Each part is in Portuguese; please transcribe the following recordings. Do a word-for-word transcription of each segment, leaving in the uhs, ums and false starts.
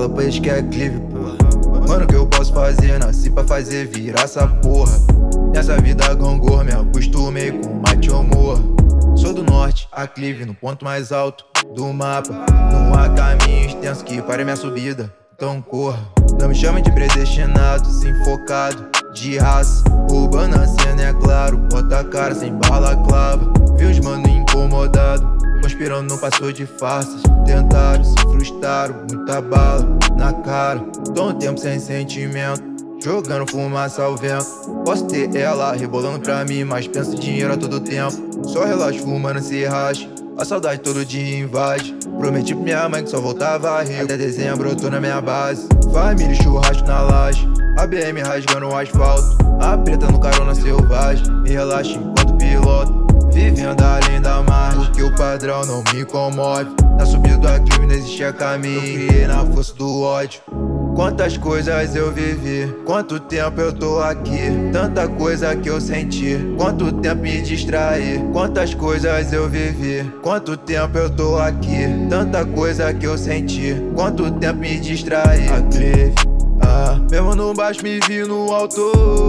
fala pra eles que é clive, porra. Mano, o que eu posso fazer? Nasci pra fazer virar essa porra. Nessa vida gangor, me acostumei com mate ou morra. Sou do norte, a clive, no ponto mais alto do mapa. Não há caminho extenso que pare minha subida, então corra. Não me chame de predestinado, sim focado, de raça. Roubando a cena, é claro, bota a cara sem balaclava. Vi os mano incomodado, conspirando não passou de farsas. Tentaram, se frustraram, muita bala na cara. Tô um tempo sem sentimento, jogando fumaça ao vento. Posso ter ela rebolando pra mim, mas penso em dinheiro a todo tempo. Só relaxo fumando se racha, a saudade todo dia invade. Prometi pra minha mãe que só voltava rico, até dezembro eu tô na minha base. Família e churrasco na laje, a B M rasgando o asfalto. A preta no carona selvagem, me relaxa enquanto piloto. Vivendo além da margem, porque o padrão não me comove. Na subida do aclive não existia caminho, eu criei na força do ódio. Quantas coisas eu vivi, quanto tempo eu tô aqui. Tanta coisa que eu senti, quanto tempo me distraí. Quantas coisas eu vivi, quanto tempo eu tô aqui. Tanta coisa que eu senti, quanto tempo me distraí. Aclive, ah, mesmo no baixo me vi no alto.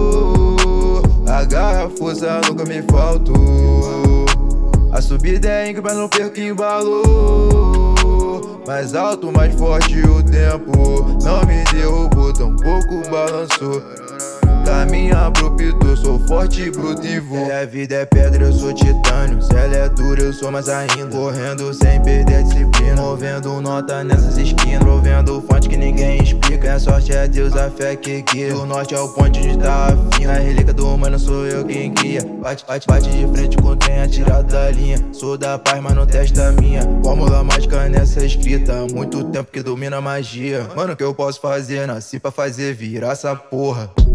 A garra, a força nunca me faltou. A subida é íngreme, mas não perco embalo. Mais alto, mais forte o tempo não me derrubou, tampouco balançou. Caminha pro pitor, sou forte, bruto e vou. Se a vida é pedra, eu sou titânio. Se ela é dura, eu sou mais ainda. Correndo sem perder a disciplina, movendo nota nessas esquinas, provendo fonte que ninguém explica. A sorte é Deus, a fé que guia. Do norte ao ponte onde tá a fina. A relíquia do humano sou eu quem guia. Bate, bate, bate de frente com o trem atirado da linha. Sou da paz, mas não testa a minha. Fórmula mágica nessa escrita, há muito tempo que domina a magia. Mano, o que eu posso fazer? Nasci pra fazer virar essa porra.